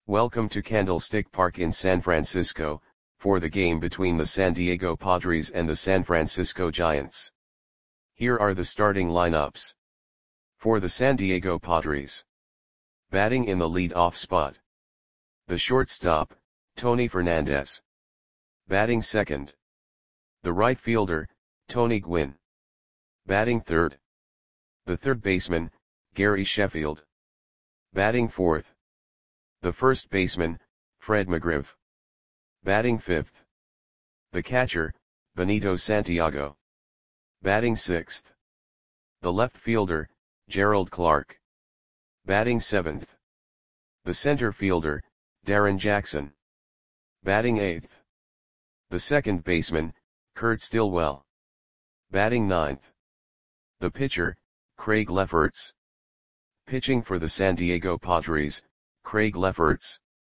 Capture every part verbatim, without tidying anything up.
Welcome to Candlestick Park in San Francisco, for the game between the San Diego Padres and the San Francisco Giants. Here are the starting lineups. For the San Diego Padres. Batting in the lead-off spot. The shortstop, Tony Fernandez. Batting second. The right fielder, Tony Gwynn. Batting third. The third baseman, Gary Sheffield. Batting fourth. The first baseman, Fred McGriff. Batting fifth. The catcher, Benito Santiago. Batting sixth. The left fielder, Gerald Clark. Batting seventh. The center fielder, Darren Jackson. Batting eighth. The second baseman, Kurt Stillwell. Batting ninth. The pitcher, Craig Lefferts. Pitching for the San Diego Padres, Craig Lefferts.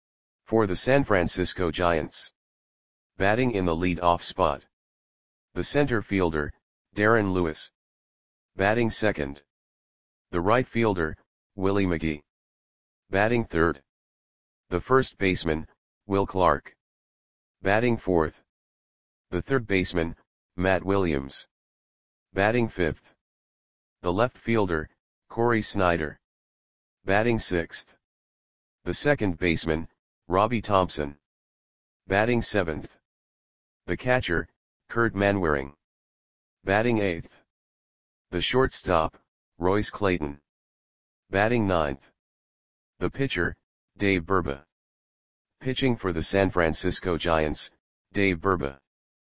For the San Francisco Giants. Batting in the lead-off spot. The center fielder, Darren Lewis. Batting second. The right fielder, Willie McGee. Batting third. The first baseman, Will Clark. Batting fourth. The third baseman, Matt Williams. Batting fifth. The left fielder, Corey Snyder. Batting sixth. The second baseman, Robbie Thompson. Batting seventh. The catcher, Kurt Manwaring. Batting eighth. The shortstop, Royce Clayton. Batting ninth. The pitcher, Dave Burba. Pitching for the San Francisco Giants, Dave Burba.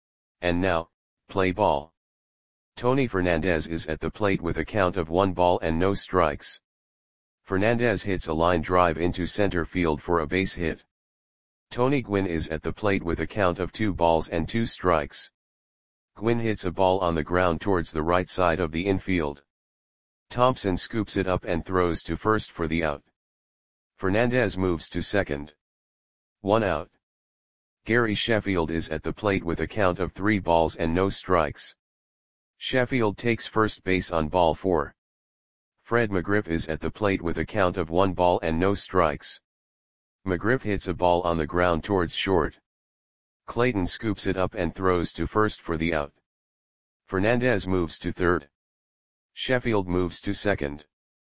And now, play ball. Tony Fernandez is at the plate with a count of one ball and no strikes. Fernandez hits a line drive into center field for a base hit. Tony Gwynn is at the plate with a count of two balls and two strikes. Gwynn hits a ball on the ground towards the right side of the infield. Thompson scoops it up and throws to first for the out. Fernandez moves to second. One out. Gary Sheffield is at the plate with a count of three balls and no strikes. Sheffield takes first base on ball four. Fred McGriff is at the plate with a count of one ball and no strikes. McGriff hits a ball on the ground towards short. Clayton scoops it up and throws to first for the out. Fernandez moves to third. Sheffield moves to second.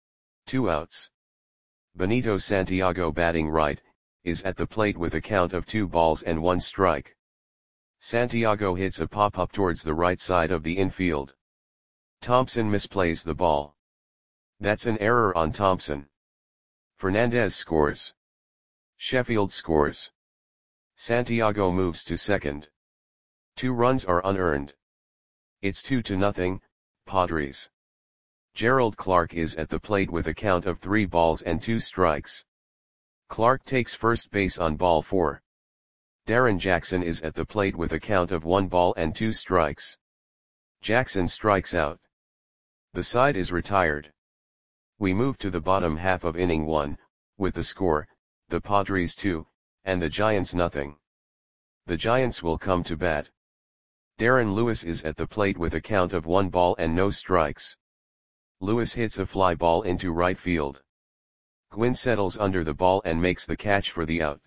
Two outs. Benito Santiago, batting right, is at the plate with a count of two balls and one strike. Santiago hits a pop-up towards the right side of the infield. Thompson misplays the ball. That's an error on Thompson. Fernandez scores. Sheffield scores. Santiago moves to second. Two runs are unearned. It's two to nothing, Padres. Gerald Clark is at the plate with a count of three balls and two strikes. Clark takes first base on ball four. Darren Jackson is at the plate with a count of one ball and two strikes. Jackson strikes out. The side is retired. We move to the bottom half of inning one, with the score, the Padres two, and the Giants nothing. The Giants will come to bat. Darren Lewis is at the plate with a count of one ball and no strikes. Lewis hits a fly ball into right field. Gwynn settles under the ball and makes the catch for the out.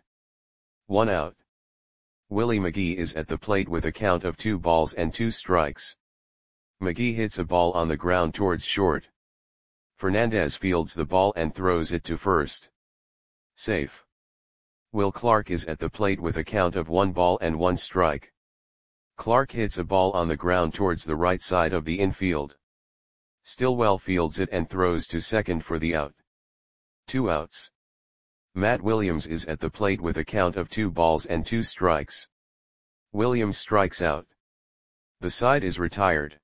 One out. Willie McGee is at the plate with a count of two balls and two strikes. McGee hits a ball on the ground towards short. Fernandez fields the ball and throws it to first. Safe. Will Clark is at the plate with a count of one ball and one strike. Clark hits a ball on the ground towards the right side of the infield. Stillwell fields it and throws to second for the out. Two outs. Matt Williams is at the plate with a count of two balls and two strikes. Williams strikes out. The side is retired.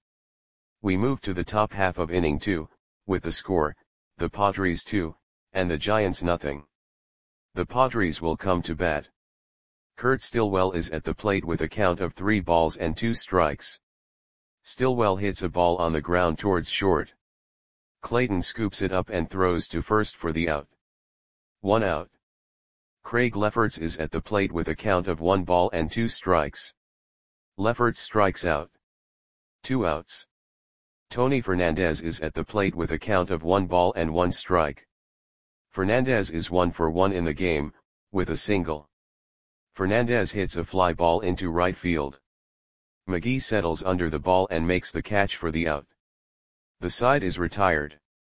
We move to the top half of inning two, with the score, the Padres two, and the Giants nothing. The Padres will come to bat. Kurt Stillwell is at the plate with a count of three balls and two strikes. Stillwell hits a ball on the ground towards short. Clayton scoops it up and throws to first for the out. One out. Craig Lefferts is at the plate with a count of one ball and two strikes. Lefferts strikes out. Two outs. Tony Fernandez is at the plate with a count of one ball and one strike. Fernandez is one for one in the game, with a single. Fernandez hits a fly ball into right field. McGee settles under the ball and makes the catch for the out. The side is retired.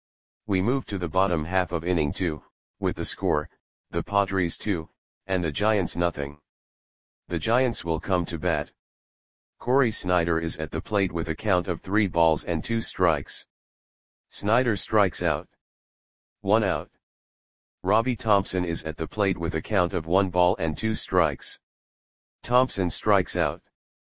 We move to the bottom half of inning two, with the score, the Padres two, and the Giants nothing. The Giants will come to bat. Corey Snyder is at the plate with a count of three balls and two strikes. Snyder strikes out. One out. Robbie Thompson is at the plate with a count of one ball and two strikes. Thompson strikes out.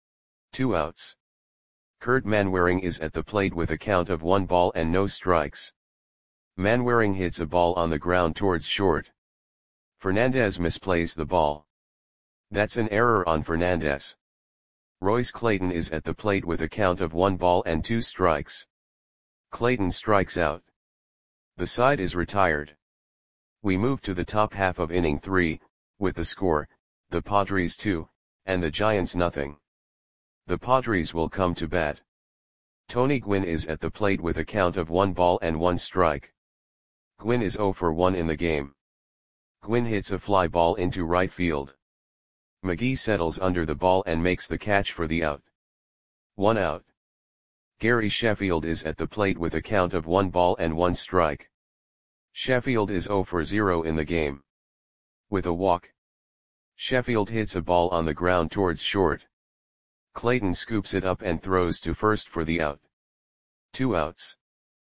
Two outs. Kurt Manwaring is at the plate with a count of one ball and no strikes. Manwaring hits a ball on the ground towards short. Fernandez misplays the ball. That's an error on Fernandez. Royce Clayton is at the plate with a count of one ball and two strikes. Clayton strikes out. The side is retired. We move to the top half of inning three, with the score, the Padres two, and the Giants nothing. The Padres will come to bat. Tony Gwynn is at the plate with a count of one ball and one strike. Gwynn is zero for one in the game. Gwynn hits a fly ball into right field. McGee settles under the ball and makes the catch for the out. One out. Gary Sheffield is at the plate with a count of one ball and one strike. Sheffield is zero for zero in the game. With a walk. Sheffield hits a ball on the ground towards short. Clayton scoops it up and throws to first for the out. Two outs.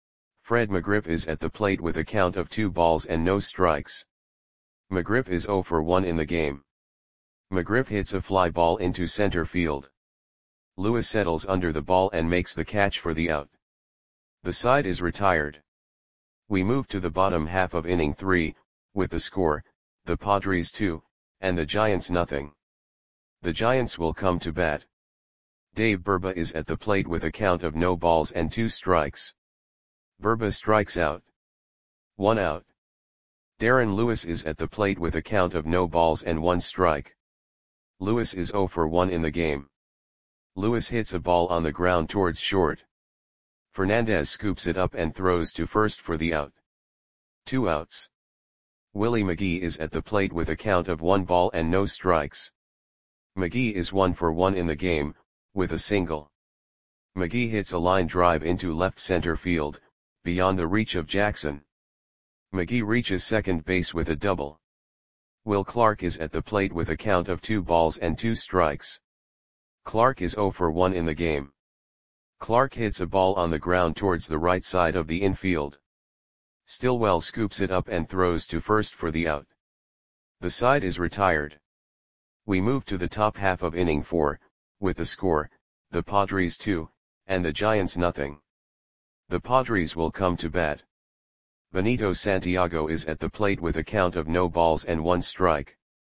Fred McGriff is at the plate with a count of two balls and no strikes. McGriff is zero for one in the game. McGriff hits a fly ball into center field. Lewis settles under the ball and makes the catch for the out. The side is retired. We move to the bottom half of inning three, with the score, the Padres two, and the Giants nothing. The Giants will come to bat. Dave Burba is at the plate with a count of no balls and two strikes. Burba strikes out. One out. Darren Lewis is at the plate with a count of no balls and one strike. Lewis is zero for one in the game. Lewis hits a ball on the ground towards short. Fernandez scoops it up and throws to first for the out. Two outs. Willie McGee is at the plate with a count of one ball and no strikes. McGee is one for one in the game, with a single. McGee hits a line drive into left center field, beyond the reach of Jackson. McGee reaches second base with a double. Will Clark is at the plate with a count of two balls and two strikes. Clark is zero for one in the game. Clark hits a ball on the ground towards the right side of the infield. Stillwell scoops it up and throws to first for the out. The side is retired. We move to the top half of inning four, with the score, the Padres two, and the Giants nothing. The Padres will come to bat. Benito Santiago is at the plate with a count of no balls and one strike.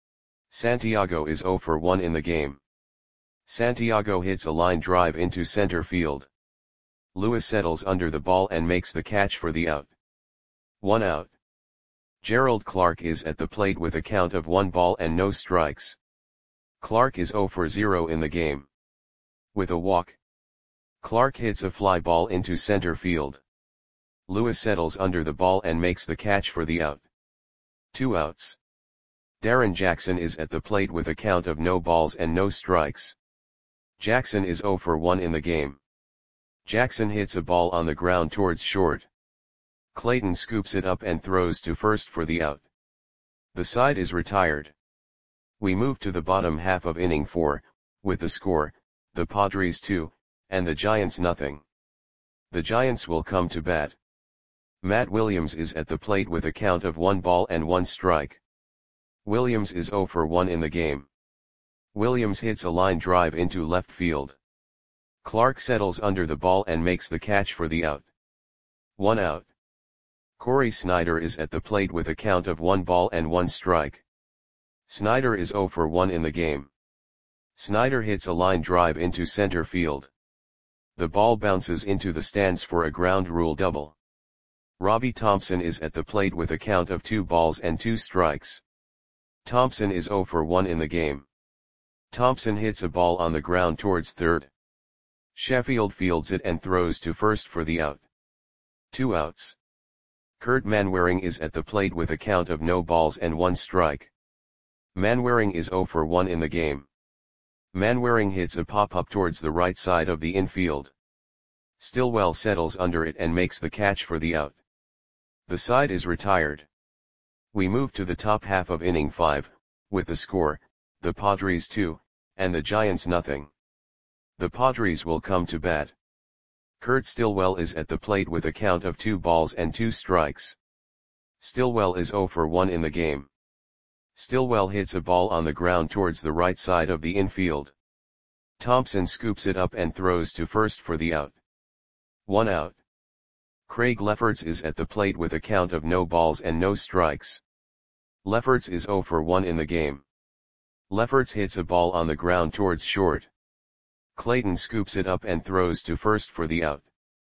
Santiago is zero for one in the game. Santiago hits a line drive into center field. Lewis settles under the ball and makes the catch for the out. One out. Gerald Clark is at the plate with a count of one ball and no strikes. Clark is zero for zero in the game. With a walk. Clark hits a fly ball into center field. Lewis settles under the ball and makes the catch for the out. Two outs. Darren Jackson is at the plate with a count of no balls and no strikes. Jackson is zero for one in the game. Jackson hits a ball on the ground towards short. Clayton scoops it up and throws to first for the out. The side is retired. We move to the bottom half of inning four, with the score, the Padres two, and the Giants nothing. The Giants will come to bat. Matt Williams is at the plate with a count of one ball and one strike. Williams is zero for one in the game. Williams hits a line drive into left field. Clark settles under the ball and makes the catch for the out. One out. Corey Snyder is at the plate with a count of one ball and one strike. Snyder is zero for one in the game. Snyder hits a line drive into center field. The ball bounces into the stands for a ground rule double. Robbie Thompson is at the plate with a count of two balls and two strikes. Thompson is zero for one in the game. Thompson hits a ball on the ground towards third. Sheffield fields it and throws to first for the out. Two outs. Kurt Manwaring is at the plate with a count of no balls and one strike. Manwaring is zero for one in the game. Manwaring hits a pop-up towards the right side of the infield. Stillwell settles under it and makes the catch for the out. The side is retired. We move to the top half of inning five, with the score, the Padres two, and the Giants nothing. The Padres will come to bat. Kurt Stillwell is at the plate with a count of two balls and two strikes. Stillwell is zero for one in the game. Stillwell hits a ball on the ground towards the right side of the infield. Thompson scoops it up and throws to first for the out. One out. Craig Lefferts is at the plate with a count of no balls and no strikes. Lefferts is zero for one in the game. Lefferts hits a ball on the ground towards short. Clayton scoops it up and throws to first for the out.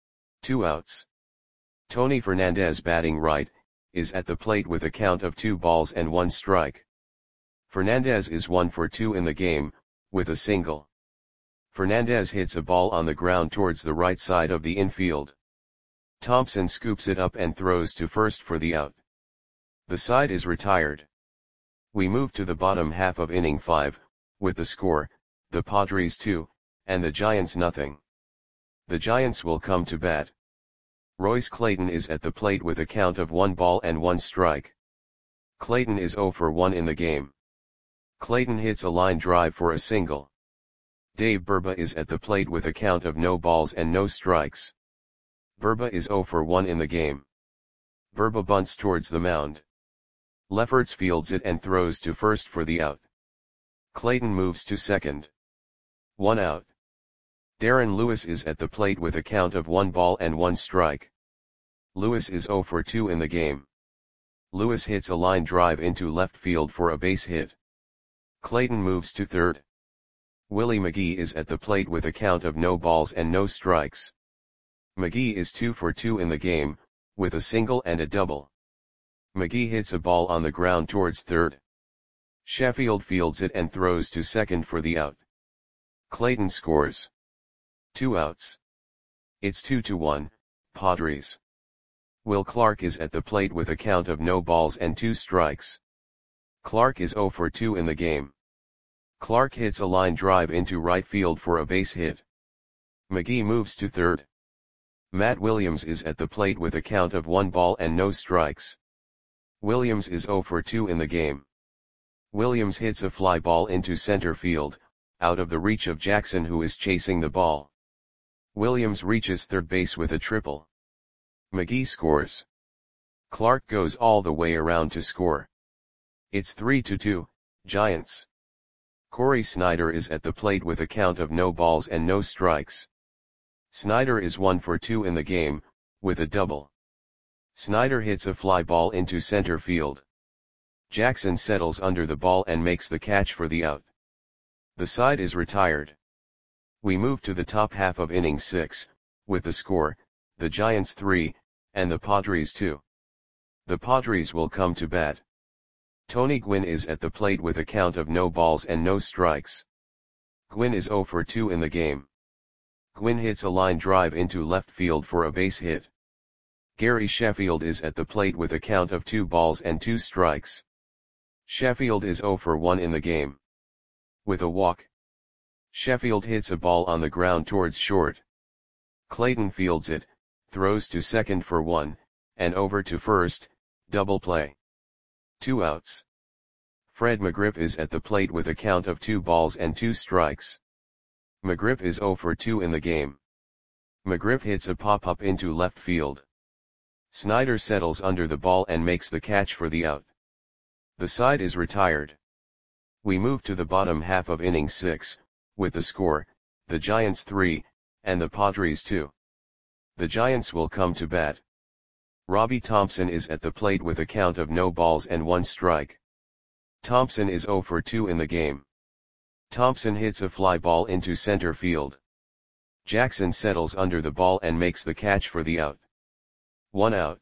Two outs. Tony Fernandez, batting right, is at the plate with a count of two balls and one strike. Fernandez is one for two in the game, with a single. Fernandez hits a ball on the ground towards the right side of the infield. Thompson scoops it up and throws to first for the out. The side is retired. We move to the bottom half of inning five, with the score, the Padres two, and the Giants nothing. The Giants will come to bat. Royce Clayton is at the plate with a count of one ball and one strike. Clayton is zero for one in the game. Clayton hits a line drive for a single. Dave Burba is at the plate with a count of no balls and no strikes. Burba is zero for one in the game. Burba bunts towards the mound. Lefferts fields it and throws to first for the out. Clayton moves to second. One out. Darren Lewis is at the plate with a count of one ball and one strike. Lewis is zero for two in the game. Lewis hits a line drive into left field for a base hit. Clayton moves to third. Willie McGee is at the plate with a count of no balls and no strikes. McGee is two for two in the game, with a single and a double. McGee hits a ball on the ground towards third. Sheffield fields it and throws to second for the out. Clayton scores. Two outs. It's two to one, Padres. Will Clark is at the plate with a count of no balls and two strikes. Clark is zero for two in the game. Clark hits a line drive into right field for a base hit. McGee moves to third. Matt Williams is at the plate with a count of one ball and no strikes. Williams is zero for two in the game. Williams hits a fly ball into center field, out of the reach of Jackson, who is chasing the ball. Williams reaches third base with a triple. McGee scores. Clark goes all the way around to score. It's three to two, Giants. Corey Snyder is at the plate with a count of no balls and no strikes. Snyder is one for two in the game, with a double. Snyder hits a fly ball into center field. Jackson settles under the ball and makes the catch for the out. The side is retired. We move to the top half of inning six, with the score, the Giants three, and the Padres two. The Padres will come to bat. Tony Gwynn is at the plate with a count of no balls and no strikes. Gwynn is zero for two in the game. Gwynn hits a line drive into left field for a base hit. Gary Sheffield is at the plate with a count of two balls and two strikes. Sheffield is zero for one in the game. With a walk. Sheffield hits a ball on the ground towards short. Clayton fields it, throws to second for one, and over to first, double play. Two outs. Fred McGriff is at the plate with a count of two balls and two strikes. McGriff is zero for two in the game. McGriff hits a pop-up into left field. Snyder settles under the ball and makes the catch for the out. The side is retired. We move to the bottom half of inning six, with the score, the Giants three, and the Padres two. The Giants will come to bat. Robbie Thompson is at the plate with a count of no balls and one strike. Thompson is zero for two in the game. Thompson hits a fly ball into center field. Jackson settles under the ball and makes the catch for the out. One out.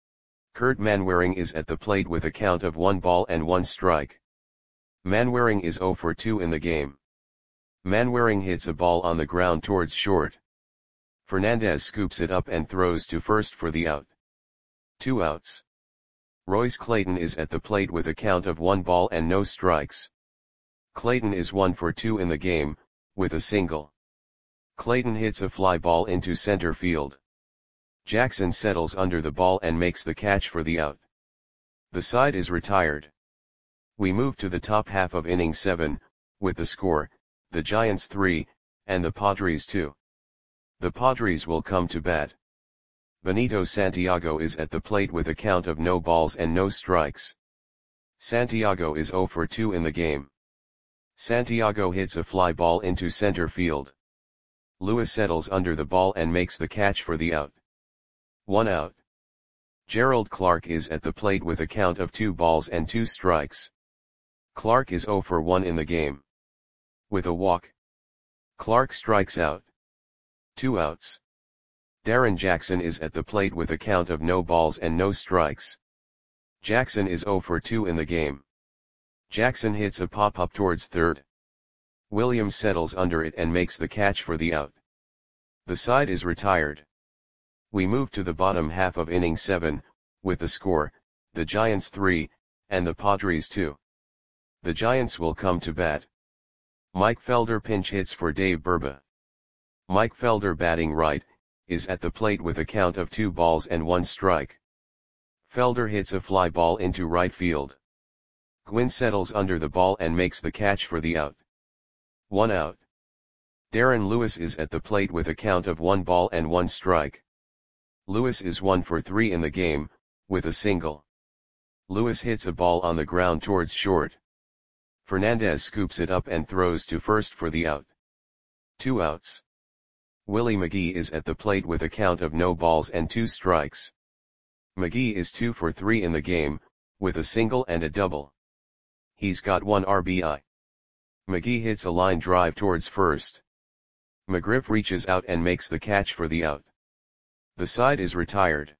Kurt Manwaring is at the plate with a count of one ball and one strike. Manwaring is zero for two in the game. Manwaring hits a ball on the ground towards short. Fernandez scoops it up and throws to first for the out. Two outs. Royce Clayton is at the plate with a count of one ball and no strikes. Clayton is one for two in the game, with a single. Clayton hits a fly ball into center field. Jackson settles under the ball and makes the catch for the out. The side is retired. We move to the top half of inning seven, with the score, the Giants three, and the Padres two. The Padres will come to bat. Benito Santiago is at the plate with a count of no balls and no strikes. Santiago is zero for two in the game. Santiago hits a fly ball into center field. Lewis settles under the ball and makes the catch for the out. One out. Gerald Clark is at the plate with a count of two balls and two strikes. Clark is zero for one in the game. With a walk, Clark strikes out. Two outs. Darren Jackson is at the plate with a count of no balls and no strikes. Jackson is zero for two in the game. Jackson hits a pop-up towards third. Williams settles under it and makes the catch for the out. The side is retired. We move to the bottom half of inning seven, with the score, the Giants three, and the Padres two. The Giants will come to bat. Mike Felder pinch hits for Dave Burba. Mike Felder, batting right, is at the plate with a count of two balls and one strike. Felder hits a fly ball into right field. Gwynn settles under the ball and makes the catch for the out. One out. Darren Lewis is at the plate with a count of one ball and one strike. Lewis is one for three in the game, with a single. Lewis hits a ball on the ground towards short. Fernandez scoops it up and throws to first for the out. Two outs. Willie McGee is at the plate with a count of no balls and two strikes. McGee is two for three in the game, with a single and a double. He's got one R B I. McGee hits a line drive towards first. McGriff reaches out and makes the catch for the out. The side is retired.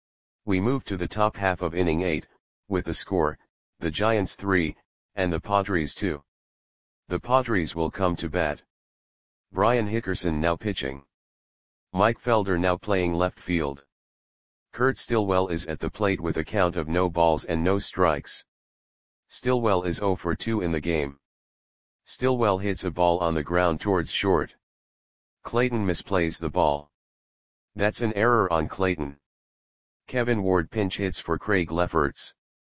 We move to the top half of inning eight, with the score, the Giants three, and the Padres two. The Padres will come to bat. Brian Hickerson now pitching. Mike Felder now playing left field. Kurt Stillwell is at the plate with a count of no balls and no strikes. Stillwell is zero for two in the game. Stillwell hits a ball on the ground towards short. Clayton misplays the ball. That's an error on Clayton. Kevin Ward pinch hits for Craig Lefferts.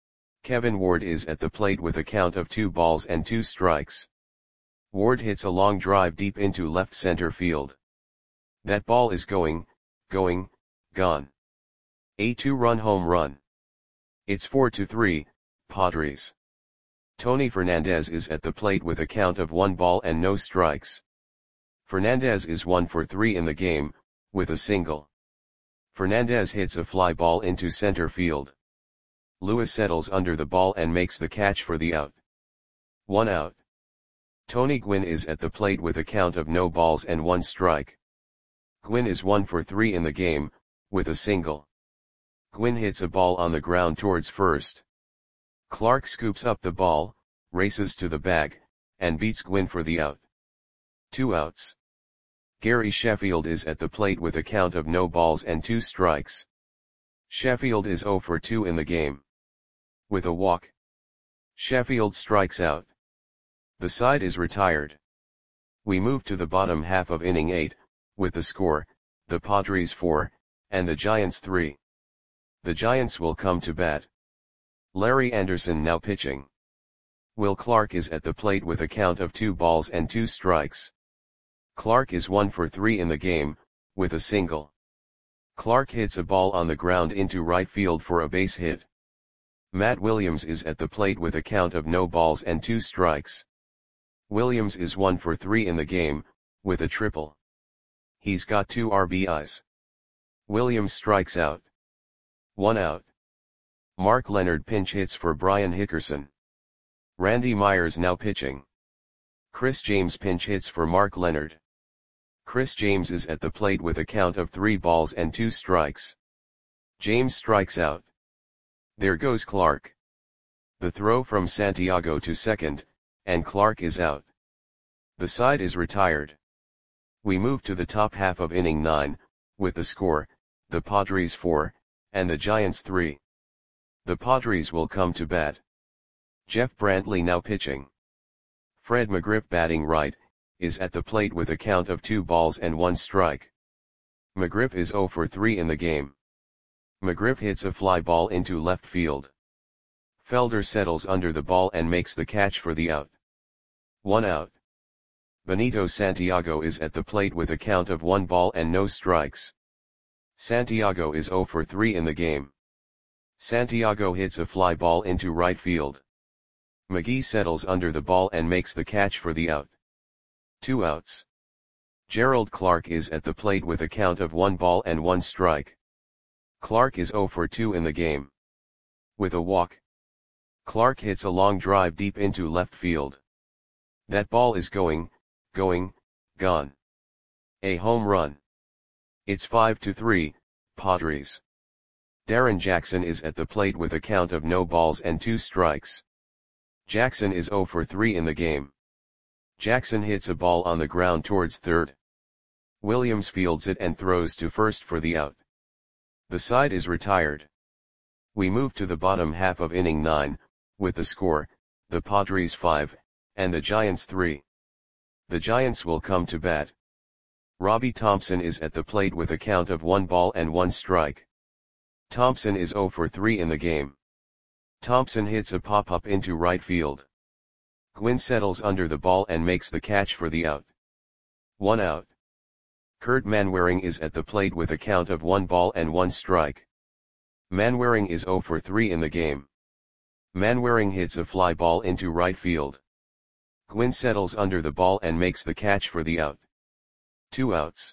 Kevin Ward is at the plate with a count of two balls and two strikes. Ward hits a long drive deep into left center field. That ball is going, going, gone. A two-run home run. It's four to three, Padres. Tony Fernandez is at the plate with a count of one ball and no strikes. Fernandez is one for three in the game, with a single. Fernandez hits a fly ball into center field. Lewis settles under the ball and makes the catch for the out. One out. Tony Gwynn is at the plate with a count of no balls and one strike. Gwynn is one for three in the game, with a single. Gwynn hits a ball on the ground towards first. Clark scoops up the ball, races to the bag, and beats Gwynn for the out. Two outs. Gary Sheffield is at the plate with a count of no balls and two strikes. Sheffield is zero for two in the game. With a walk, Sheffield strikes out. The side is retired. We move to the bottom half of inning eight, with the score, the Padres four, and the Giants three. The Giants will come to bat. Larry Anderson now pitching. Will Clark is at the plate with a count of two balls and two strikes. Clark is one for three in the game, with a single. Clark hits a ball on the ground into right field for a base hit. Matt Williams is at the plate with a count of no balls and two strikes. Williams is one for three in the game, with a triple. He's got two R B Is. Williams strikes out. One out. Mark Leonard pinch hits for Brian Hickerson. Randy Myers now pitching. Chris James pinch hits for Mark Leonard. Chris James is at the plate with a count of three balls and two strikes. James strikes out. There goes Clark. The throw from Santiago to second, and Clark is out. The side is retired. We move to the top half of inning nine, with the score, the Padres four, and the Giants three. The Padres will come to bat. Jeff Brantley now pitching. Fred McGriff batting right, is at the plate with a count of two balls and one strike. McGriff is zero for three in the game. McGriff hits a fly ball into left field. Felder settles under the ball and makes the catch for the out. One out. Benito Santiago is at the plate with a count of one ball and no strikes. Santiago is zero for three in the game. Santiago hits a fly ball into right field. McGee settles under the ball and makes the catch for the out. Two outs. Gerald Clark is at the plate with a count of one ball and one strike. Clark is zero for two in the game. With a walk, Clark hits a long drive deep into left field. That ball is going, going, gone. A home run. It's five to three, Padres. Darren Jackson is at the plate with a count of no balls and two strikes. Jackson is zero for three in the game. Jackson hits a ball on the ground towards third. Williams fields it and throws to first for the out. The side is retired. We move to the bottom half of inning nine, with the score, the Padres five, and the Giants three. The Giants will come to bat. Robbie Thompson is at the plate with a count of one ball and one strike. Thompson is zero for three in the game. Thompson hits a pop-up into right field. Gwynn settles under the ball and makes the catch for the out. One out. Kurt Manwaring is at the plate with a count of one ball and one strike. Manwaring is zero for three in the game. Manwaring hits a fly ball into right field. Gwynn settles under the ball and makes the catch for the out. Two outs.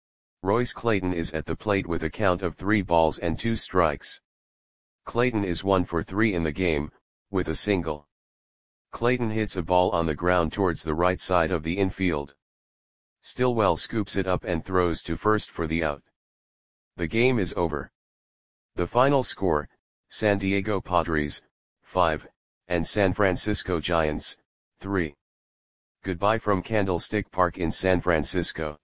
Royce Clayton is at the plate with a count of three balls and two strikes. Clayton is one for three in the game, with a single. Clayton hits a ball on the ground towards the right side of the infield. Stillwell scoops it up and throws to first for the out. The game is over. The final score, San Diego Padres, five, and San Francisco Giants, three. Goodbye from Candlestick Park in San Francisco.